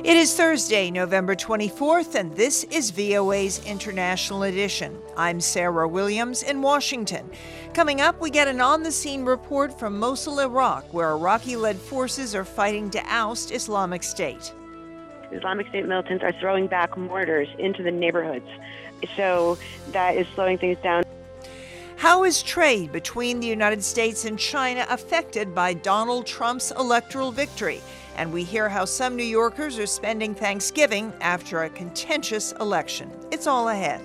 It is Thursday, November 24th, and this is VOA's International Edition. I'm Sarah Williams in Washington. Coming up, we get an on-the-scene report from Mosul, Iraq, where Iraqi-led forces are fighting to oust Islamic State. Islamic State militants are throwing back mortars into the neighborhoods, so that is slowing things down. How is trade between the United States and China affected by Donald Trump's electoral victory? And we hear how some New Yorkers are spending Thanksgiving after a contentious election. It's all ahead.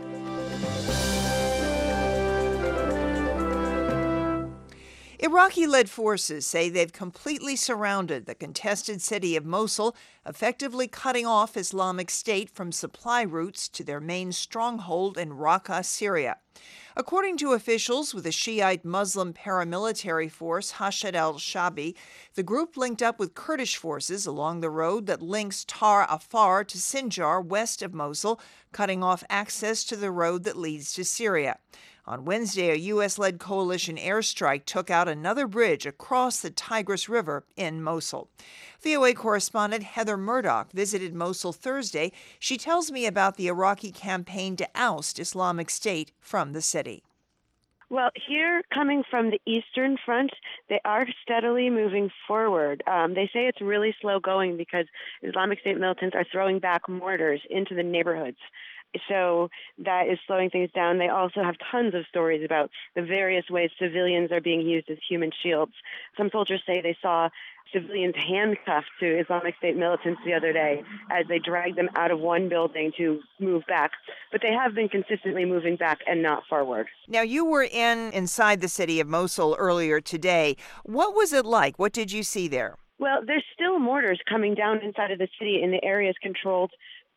Iraqi-led forces say they've completely surrounded the contested city of Mosul, effectively cutting off Islamic State from supply routes to their main stronghold in Raqqa, Syria. According to officials with the Shiite Muslim paramilitary force Hashd al-Shaabi, the group linked up with Kurdish forces along the road that links Tar Afar to Sinjar west of Mosul, cutting off access to the road that leads to Syria. On Wednesday, a U.S.-led coalition airstrike took out another bridge across the Tigris River in Mosul. VOA correspondent Heather Murdoch visited Mosul Thursday. She tells me about the Iraqi campaign to oust Islamic State from the city. Well, here, coming from the Eastern Front, they are steadily moving forward. They say it's really slow going because Islamic State militants are throwing back mortars into the neighborhoods. So that is slowing things down. They also have tons of stories about the various ways civilians are being used as human shields. Some soldiers say they saw civilians handcuffed to Islamic State militants the other day as they dragged them out of one building to move back. But they have been consistently moving back and not forward. Now, you were inside the city of Mosul earlier today. What was it like? What did you see there? Well, there's still mortars coming down inside of the city in the areas controlled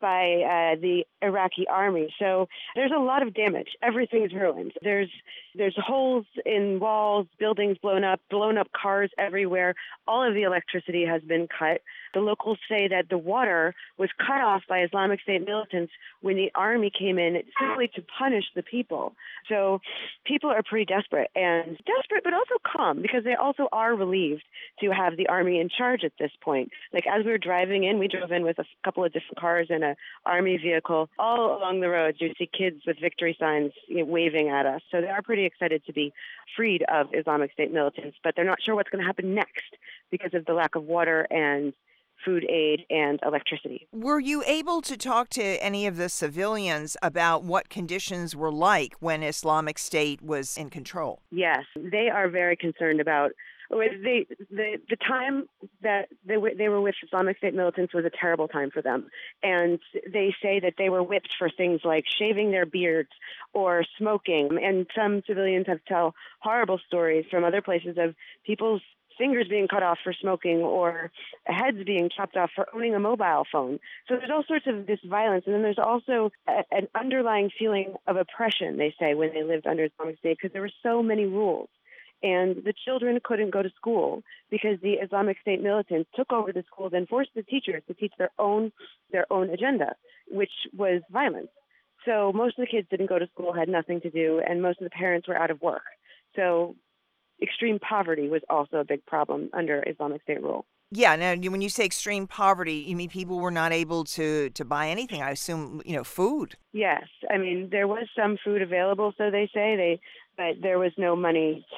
by the Iraqi army. So there's a lot of damage. Everything's ruined. There's holes in walls, buildings blown up cars everywhere. All of the electricity has been cut. The locals say that the water was cut off by Islamic State militants when the army came in simply to punish the people. So people are pretty desperate but also calm because they also are relieved to have the army in charge at this point. Like as we were driving in, we drove in with a couple of different cars and an army vehicle. All along the roads, you see kids with victory signs waving at us. So they are pretty excited to be freed of Islamic State militants, but they're not sure what's going to happen next because of the lack of water and food aid and electricity. Were you able to talk to any of the civilians about what conditions were like when Islamic State was in control? Yes, they are very concerned about the time that they were with Islamic State militants was a terrible time for them. And they say that they were whipped for things like shaving their beards or smoking. And some civilians have tell horrible stories from other places of people's fingers being cut off for smoking or heads being chopped off for owning a mobile phone. So there's all sorts of this violence. And then there's also an underlying feeling of oppression, they say, when they lived under Islamic State because there were so many rules. And the children couldn't go to school because the Islamic State militants took over the schools and forced the teachers to teach their own agenda, which was violence. So most of the kids didn't go to school, had nothing to do, and most of the parents were out of work. So extreme poverty was also a big problem under Islamic State rule. Yeah, now when you say extreme poverty, you mean people were not able to buy anything, I assume, food? Yes. I mean, there was some food available, so they say, but there was no money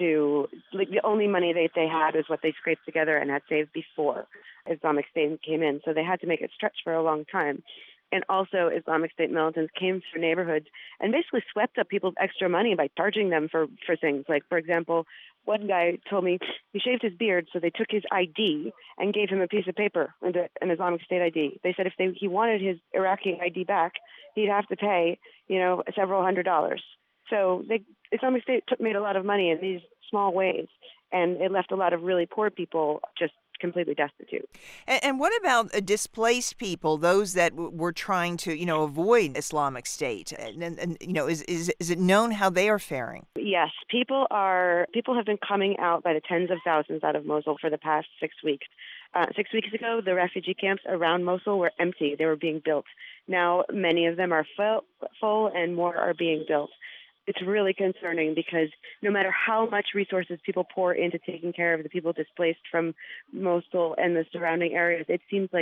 the only money that they had was what they scraped together and had saved before Islamic State came in. So they had to make it stretch for a long time. And also Islamic State militants came through neighborhoods and basically swept up people's extra money by charging them for things. Like, for example, one guy told me he shaved his beard, so they took his ID and gave him a piece of paper, an Islamic State ID. They said if he wanted his Iraqi ID back, he'd have to pay, several $100s. So Islamic State made a lot of money in these small ways, and it left a lot of really poor people just completely destitute. And what about displaced people, those that were trying to, avoid Islamic State? And is it known how they are faring? Yes, people have been coming out by the tens of thousands out of Mosul for the past 6 weeks. 6 weeks ago, the refugee camps around Mosul were empty. They were being built. Now, many of them are full and more are being built. It's really concerning because no matter how much resources people pour into taking care of the people displaced from Mosul and the surrounding areas, it seems like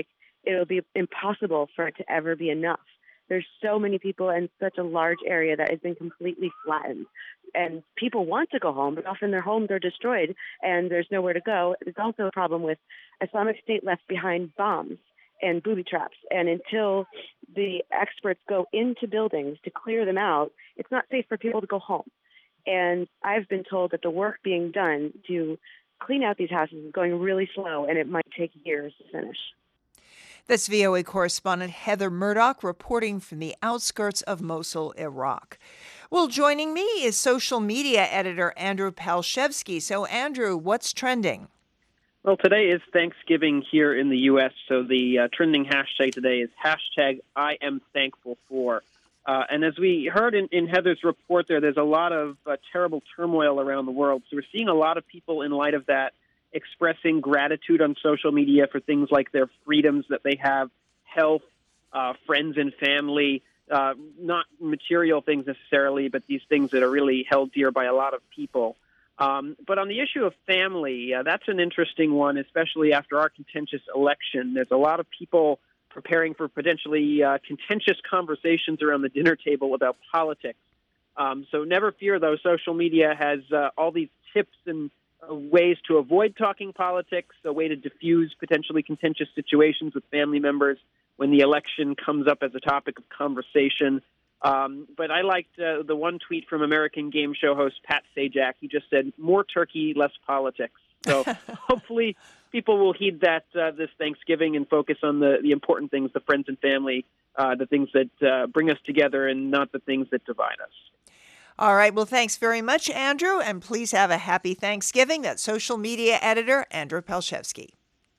it'll be impossible for it to ever be enough. There's so many people in such a large area that has been completely flattened. And people want to go home, but often their homes are destroyed and there's nowhere to go. There's also a problem with Islamic State left behind bombs and booby traps. And until the experts go into buildings to clear them out, it's not safe for people to go home. And I've been told that the work being done to clean out these houses is going really slow, and it might take years to finish. That's VOA correspondent Heather Murdoch reporting from the outskirts of Mosul, Iraq. Well, joining me is social media editor Andrew Palshevsky. So, Andrew, what's trending? Well, today is Thanksgiving here in the U.S., so the trending hashtag today is #IamThankfulFor. And as we heard in Heather's report there's a lot of terrible turmoil around the world. So we're seeing a lot of people in light of that expressing gratitude on social media for things like their freedoms that they have, health, friends and family, not material things necessarily, but these things that are really held dear by a lot of people. But on the issue of family, that's an interesting one, especially after our contentious election. There's a lot of people preparing for potentially contentious conversations around the dinner table about politics. So never fear, though, social media has all these tips and ways to avoid talking politics, a way to diffuse potentially contentious situations with family members when the election comes up as a topic of conversation. But I liked the one tweet from American game show host Pat Sajak. He just said, "More turkey, less politics." So hopefully people will heed that this Thanksgiving and focus on the important things, the friends and family, the things that bring us together and not the things that divide us. All right. Well, thanks very much, Andrew. And please have a happy Thanksgiving. That's social media editor Andrew Palshevsky.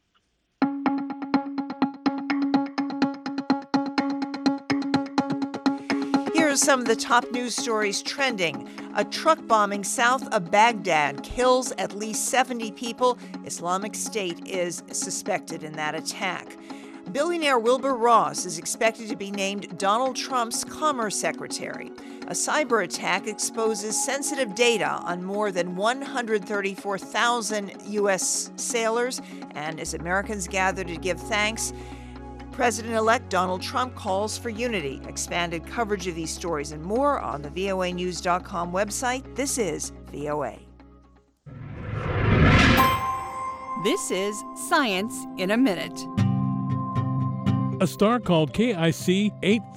Here are some of the top news stories trending. A truck bombing south of Baghdad kills at least 70 people. Islamic State is suspected in that attack. Billionaire Wilbur Ross is expected to be named Donald Trump's Commerce Secretary. A cyber attack exposes sensitive data on more than 134,000 U.S. sailors, and as Americans gather to give thanks, President-elect Donald Trump calls for unity. Expanded coverage of these stories and more on the voanews.com website. This is VOA. This is Science in a Minute. A star called KIC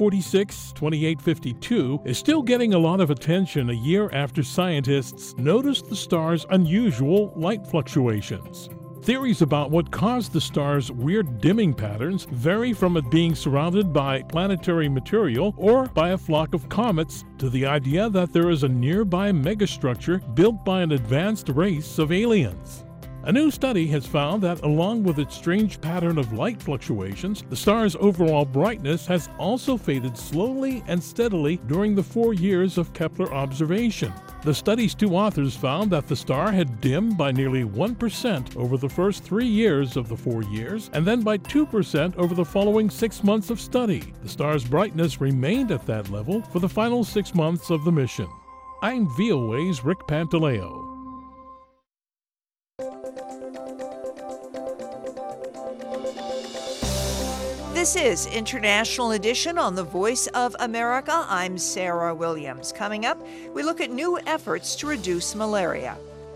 846-2852 is still getting a lot of attention a year after scientists noticed the star's unusual light fluctuations. Theories about what caused the star's weird dimming patterns vary from it being surrounded by planetary material or by a flock of comets to the idea that there is a nearby megastructure built by an advanced race of aliens. A new study has found that along with its strange pattern of light fluctuations, the star's overall brightness has also faded slowly and steadily during the 4 years of Kepler observation. The study's two authors found that the star had dimmed by nearly 1% over the first 3 years of the 4 years, and then by 2% over the following 6 months of study. The star's brightness remained at that level for the final 6 months of the mission. I'm VOA's Rick Pantaleo. This is International Edition on the Voice of America. I'm Sarah Williams. Coming up, we look at new efforts to reduce malaria.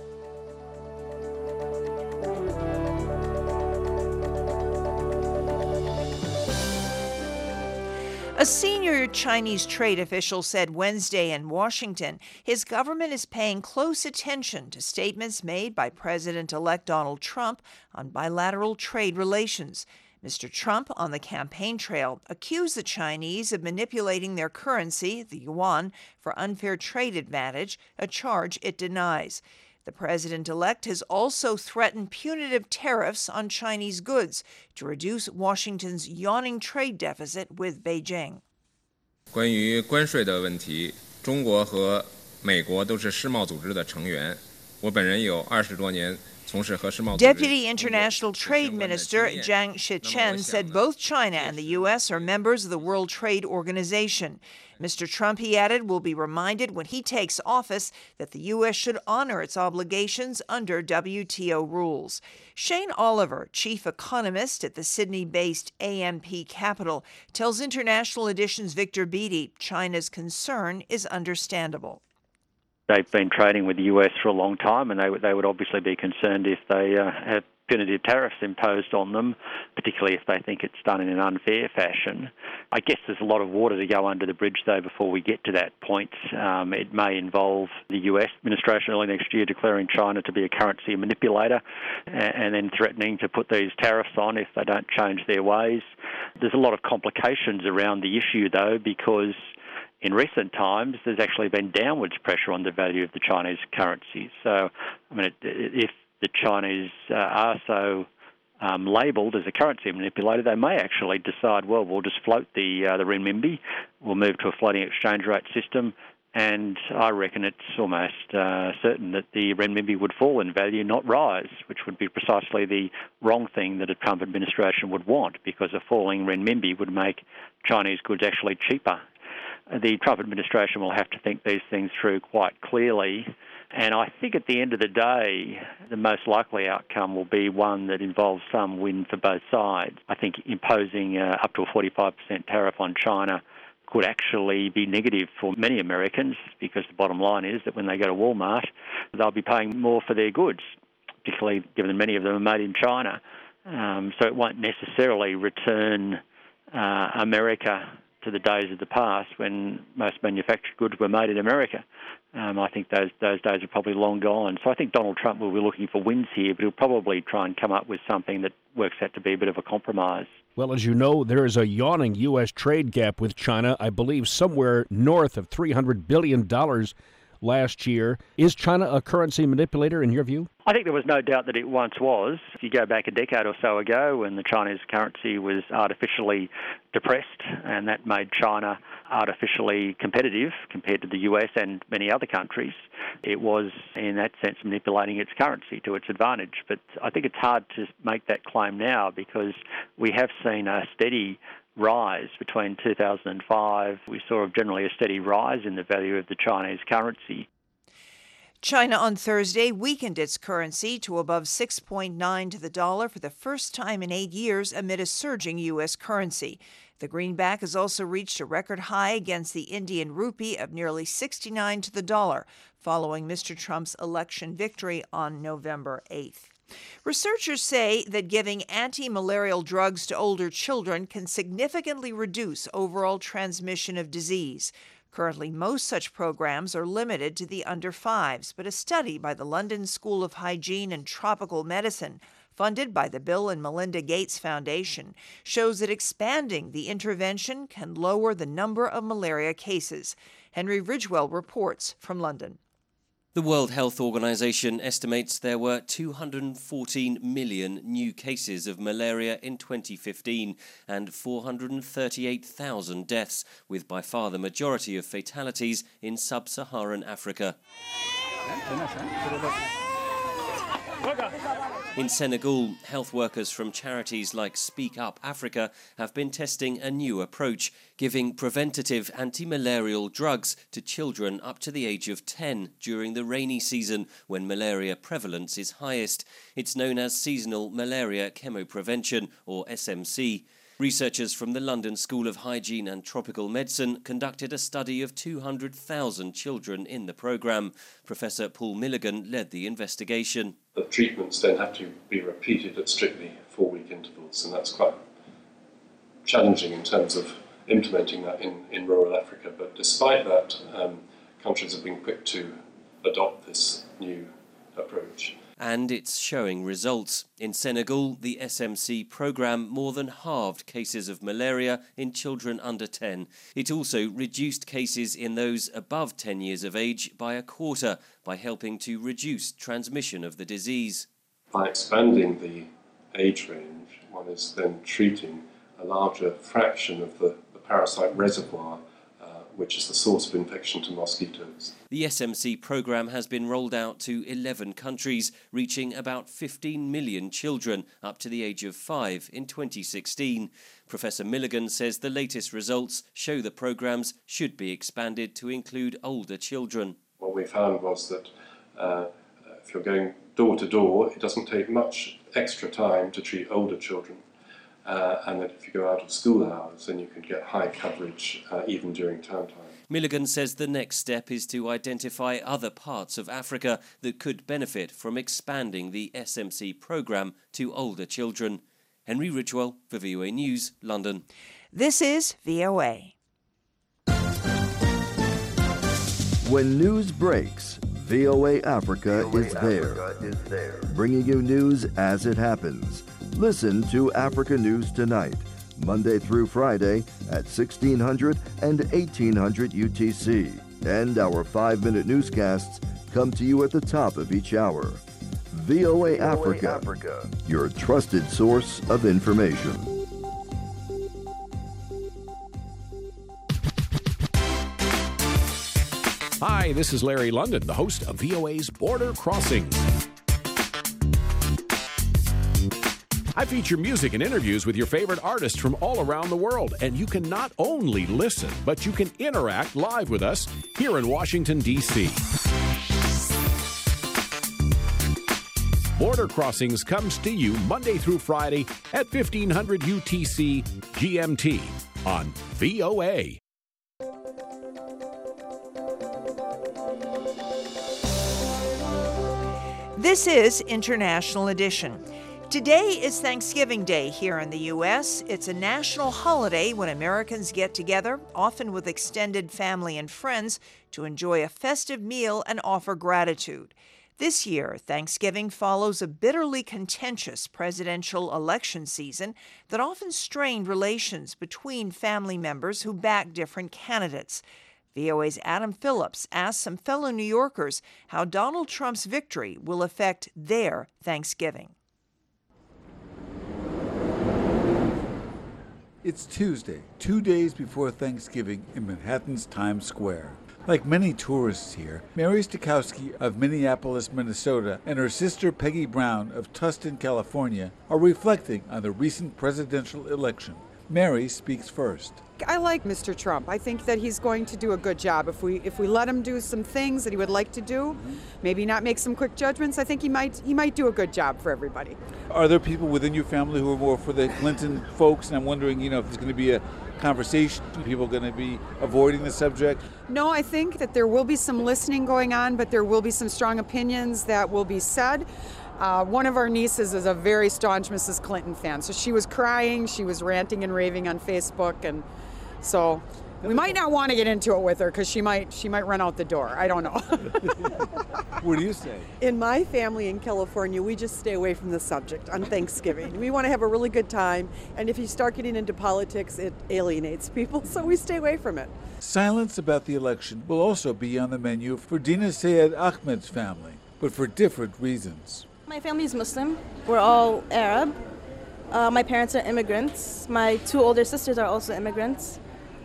A senior Chinese trade official said Wednesday in Washington his government is paying close attention to statements made by President-elect Donald Trump on bilateral trade relations. Mr. Trump, on the campaign trail, accused the Chinese of manipulating their currency, the yuan, for unfair trade advantage, a charge it denies. The president-elect has also threatened punitive tariffs on Chinese goods to reduce Washington's yawning trade deficit with Beijing. 关于关税的问题，中国和美国都是世贸组织的成员， Deputy International Trade Minister Jiang Shichen said both China and the U.S. are members of the World Trade Organization. Mr. Trump, he added, will be reminded when he takes office that the U.S. should honor its obligations under WTO rules. Shane Oliver, chief economist at the Sydney-based AMP Capital, tells International Edition's Victor Beattie China's concern is understandable. They've been trading with the US for a long time, and they would obviously be concerned if they have punitive tariffs imposed on them, particularly if they think it's done in an unfair fashion. I guess there's a lot of water to go under the bridge, though, before we get to that point. It may involve the US administration early next year declaring China to be a currency manipulator and then threatening to put these tariffs on if they don't change their ways. There's a lot of complications around the issue, though, because in recent times, there's actually been downwards pressure on the value of the Chinese currency. So, I mean, if the Chinese are so labelled as a currency manipulator, they may actually decide, well, we'll just float the renminbi, we'll move to a floating exchange rate system, and I reckon it's almost certain that the renminbi would fall in value, not rise, which would be precisely the wrong thing that a Trump administration would want, because a falling renminbi would make Chinese goods actually cheaper. The Trump administration will have to think these things through quite clearly. And I think at the end of the day, the most likely outcome will be one that involves some win for both sides. I think imposing up to a 45% tariff on China could actually be negative for many Americans, because the bottom line is that when they go to Walmart, they'll be paying more for their goods, particularly given many of them are made in China. So it won't necessarily return America to the days of the past when most manufactured goods were made in America. I think those days are probably long gone. So I think Donald Trump will be looking for wins here, but he'll probably try and come up with something that works out to be a bit of a compromise. Well, as you know, there is a yawning U.S. trade gap with China, I believe somewhere north of $300 billion last year. Is China a currency manipulator in your view? I think there was no doubt that it once was. If you go back a decade or so ago when the Chinese currency was artificially depressed, and that made China artificially competitive compared to the US and many other countries, it was in that sense manipulating its currency to its advantage. But I think it's hard to make that claim now, because we have seen a steady rise between 2005. We saw generally a steady rise in the value of the Chinese currency. China on Thursday weakened its currency to above 6.9 to the dollar for the first time in 8 years amid a surging U.S. currency. The greenback has also reached a record high against the Indian rupee of nearly 69 to the dollar, following Mr. Trump's election victory on November 8th. Researchers say that giving anti-malarial drugs to older children can significantly reduce overall transmission of disease. Currently, most such programs are limited to the under 5s, but a study by the London School of Hygiene and Tropical Medicine, funded by the Bill and Melinda Gates Foundation, shows that expanding the intervention can lower the number of malaria cases. Henry Ridgewell reports from London. The World Health Organization estimates there were 214 million new cases of malaria in 2015 and 438,000 deaths, with by far the majority of fatalities in sub-Saharan Africa. In Senegal, health workers from charities like Speak Up Africa have been testing a new approach, giving preventative anti-malarial drugs to children up to the age of 10 during the rainy season when malaria prevalence is highest. It's known as seasonal malaria chemoprevention, or SMC. Researchers from the London School of Hygiene and Tropical Medicine conducted a study of 200,000 children in the programme. Professor Paul Milligan led the investigation. The treatments then have to be repeated at strictly 4-week intervals, and that's quite challenging in terms of implementing that in rural Africa. But despite that, countries have been quick to adopt this new approach. And it's showing results. In Senegal, the SMC programme more than halved cases of malaria in children under 10. It also reduced cases in those above 10 years of age by a quarter by helping to reduce transmission of the disease. By expanding the age range, one is then treating a larger fraction of the parasite reservoir which is the source of infection to mosquitoes. The SMC programme has been rolled out to 11 countries, reaching about 15 million children up to the age of 5 in 2016. Professor Milligan says the latest results show the programmes should be expanded to include older children. What we found was that if you're going door to door, it doesn't take much extra time to treat older children. And that if you go out of school hours, then you can get high coverage even during term time. Milligan says the next step is to identify other parts of Africa that could benefit from expanding the SMC programme to older children. Henry Ridgewell for VOA News, London. This is VOA. When news breaks, VOA Africa is there, bringing you news as it happens. Listen to Africa News Tonight, Monday through Friday at 1600 and 1800 UTC. And our 5-minute newscasts come to you at the top of each hour. VOA Africa, your trusted source of information. Hi, this is Larry London, the host of VOA's Border Crossings. I feature music and interviews with your favorite artists from all around the world, and you can not only listen, but you can interact live with us here in Washington, D.C. Border Crossings comes to you Monday through Friday at 1500 UTC GMT on VOA. This is International Edition. Today is Thanksgiving Day here in the U.S. It's a national holiday when Americans get together, often with extended family and friends, to enjoy a festive meal and offer gratitude. This year, Thanksgiving follows a bitterly contentious presidential election season that often strained relations between family members who back different candidates. VOA's Adam Phillips asked some fellow New Yorkers how Donald Trump's victory will affect their Thanksgiving. It's Tuesday, 2 days before Thanksgiving in Manhattan's Times Square. Like many tourists here, Mary Stokowski of Minneapolis, Minnesota, and her sister Peggy Brown of Tustin, California, are reflecting on the recent presidential election. Mary speaks first. I like Mr. Trump. I think that he's going to do a good job. If we let him do some things that he would like to do, maybe not make some quick judgments, I think he might do a good job for everybody. Are there people within your family who are more for the Clinton folks? And I'm wondering, if there's going to be a conversation, are people going to be avoiding the subject? No, I think that there will be some listening going on, but there will be some strong opinions that will be said. One of our nieces is a very staunch Mrs. Clinton fan, so she was crying, she was ranting and raving on Facebook, and so we might not want to get into it with her because she might run out the door. I don't know. What do you say? In my family in California, we just stay away from the subject on Thanksgiving. We want to have a really good time, and if you start getting into politics, it alienates people, so we stay away from it. Silence about the election will also be on the menu for Dina Sayed Ahmed's family, but for different reasons. My family is Muslim. We're all Arab. My parents are immigrants. My 2 older sisters are also immigrants.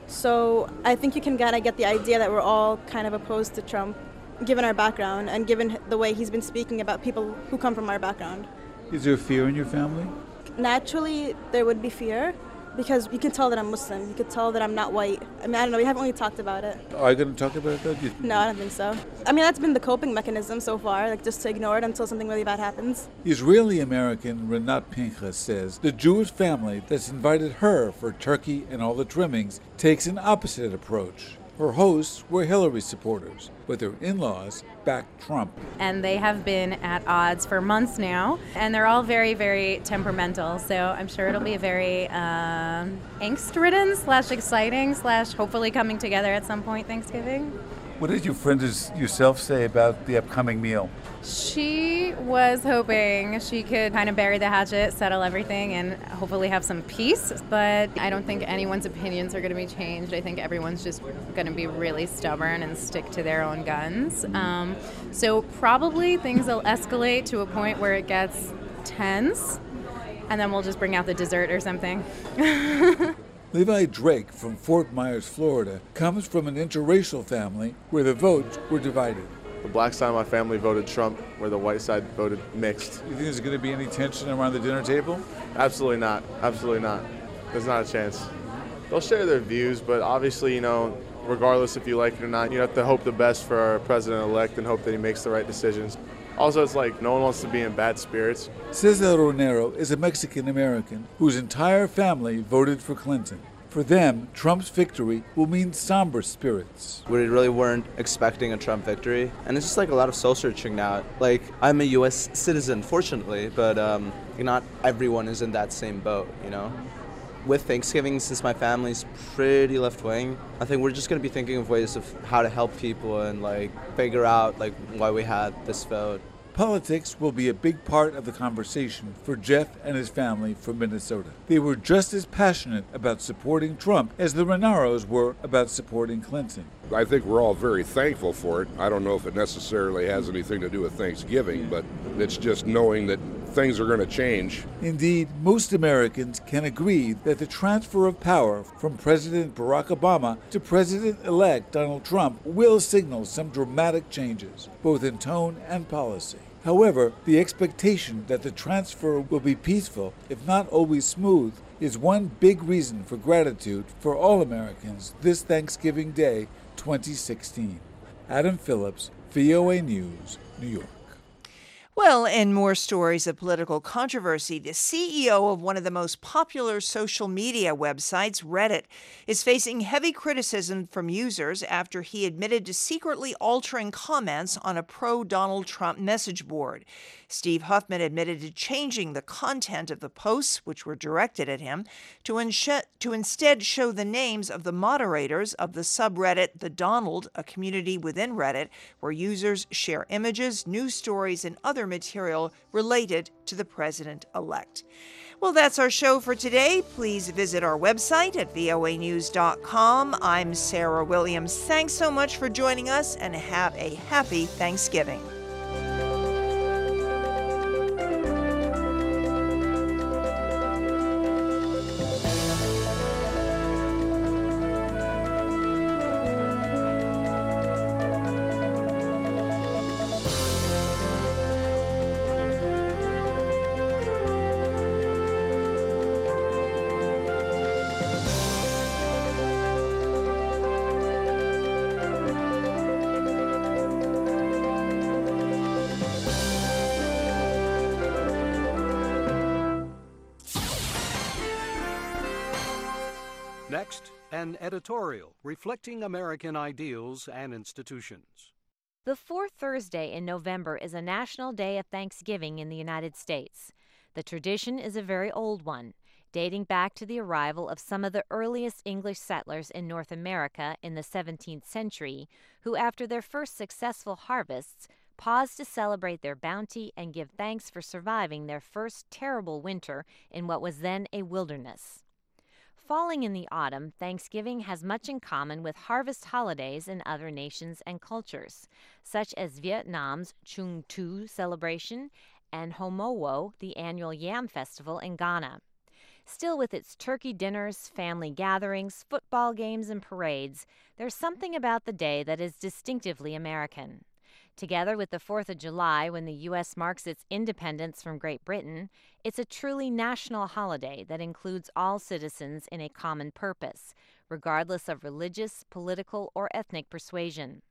So I think you can kind of get the idea that we're all kind of opposed to Trump, given our background and given the way he's been speaking about people who come from our background. Is there fear in your family? Naturally, there would be fear because you can tell that I'm Muslim. You could tell that I'm not white. I don't know. We haven't really talked about it. Are you going to talk about that? No, I don't think so. That's been the coping mechanism so far, just to ignore it until something really bad happens. Israeli-American Renat Pinchas says the Jewish family that's invited her for turkey and all the trimmings takes an opposite approach. Her hosts were Hillary supporters, but their in-laws backed Trump. And they have been at odds for months now, and they're all very, very temperamental, so I'm sure it'll be a very angst-ridden / exciting / hopefully coming together at some point Thanksgiving. What did your friend yourself say about the upcoming meal? She was hoping she could kind of bury the hatchet, settle everything, and hopefully have some peace. But I don't think anyone's opinions are going to be changed. I think everyone's just going to be really stubborn and stick to their own guns. So probably things will escalate to a point where it gets tense, and then we'll just bring out the dessert or something. Levi Drake from Fort Myers, Florida, comes from an interracial family where the votes were divided. The black side of my family voted Trump, where the white side voted mixed. You think there's going to be any tension around the dinner table? Absolutely not. Absolutely not. There's not a chance. They'll share their views, but obviously, regardless if you like it or not, you have to hope the best for our president-elect and hope that he makes the right decisions. Also, it's like no one wants to be in bad spirits. Cesar Ronero is a Mexican-American whose entire family voted for Clinton. For them, Trump's victory will mean somber spirits. We really weren't expecting a Trump victory, and it's just like a lot of soul searching now. Like, I'm a U.S. citizen, fortunately, but not everyone is in that same boat, With Thanksgiving, since my family's pretty left-wing, I think we're just going to be thinking of ways of how to help people and figure out why we had this vote. Politics will be a big part of the conversation for Jeff and his family from Minnesota. They were just as passionate about supporting Trump as the Renaros were about supporting Clinton. I think we're all very thankful for it. I don't know if it necessarily has anything to do with Thanksgiving, but it's just knowing that things are going to change. Indeed, most Americans can agree that the transfer of power from President Barack Obama to President-elect Donald Trump will signal some dramatic changes, both in tone and policy. However, the expectation that the transfer will be peaceful, if not always smooth, is one big reason for gratitude for all Americans this Thanksgiving Day 2016. Adam Phillips, VOA News, New York. Well, in more stories of political controversy, the CEO of one of the most popular social media websites, Reddit, is facing heavy criticism from users after he admitted to secretly altering comments on a pro-Donald Trump message board. Steve Huffman admitted to changing the content of the posts, which were directed at him, to instead show the names of the moderators of the subreddit The Donald, a community within Reddit where users share images, news stories, and other material related to the president-elect. Well, that's our show for today. Please visit our website at voanews.com. I'm Sarah Williams. Thanks so much for joining us, and have a happy Thanksgiving. Next, an editorial reflecting American ideals and institutions. The fourth Thursday in November is a national day of Thanksgiving in the United States. The tradition is a very old one, dating back to the arrival of some of the earliest English settlers in North America in the 17th century, who after their first successful harvests paused to celebrate their bounty and give thanks for surviving their first terrible winter in what was then a wilderness. Falling in the autumn, Thanksgiving has much in common with harvest holidays in other nations and cultures, such as Vietnam's Chung Tu celebration and Homowo, the annual yam festival in Ghana. Still, with its turkey dinners, family gatherings, football games, and parades, there's something about the day that is distinctively American. Together with the 4th of July, when the U.S. marks its independence from Great Britain, it's a truly national holiday that includes all citizens in a common purpose, regardless of religious, political, or ethnic persuasion.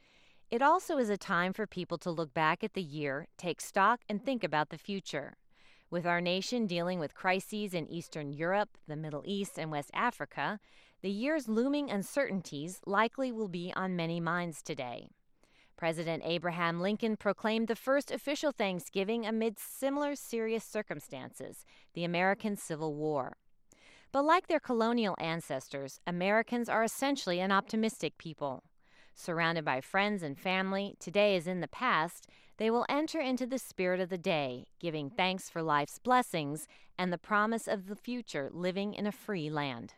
It also is a time for people to look back at the year, take stock, and think about the future. With our nation dealing with crises in Eastern Europe, the Middle East, and West Africa, the year's looming uncertainties likely will be on many minds today. President Abraham Lincoln proclaimed the first official Thanksgiving amid similar serious circumstances, the American Civil War. But like their colonial ancestors, Americans are essentially an optimistic people. Surrounded by friends and family, today as in the past, they will enter into the spirit of the day, giving thanks for life's blessings and the promise of the future living in a free land.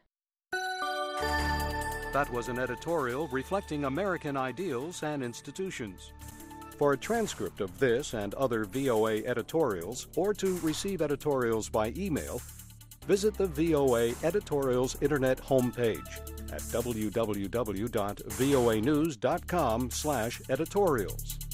That was an editorial reflecting American ideals and institutions. For a transcript of this and other VOA editorials, or to receive editorials by email, visit the VOA Editorials Internet homepage at www.voanews.com/editorials.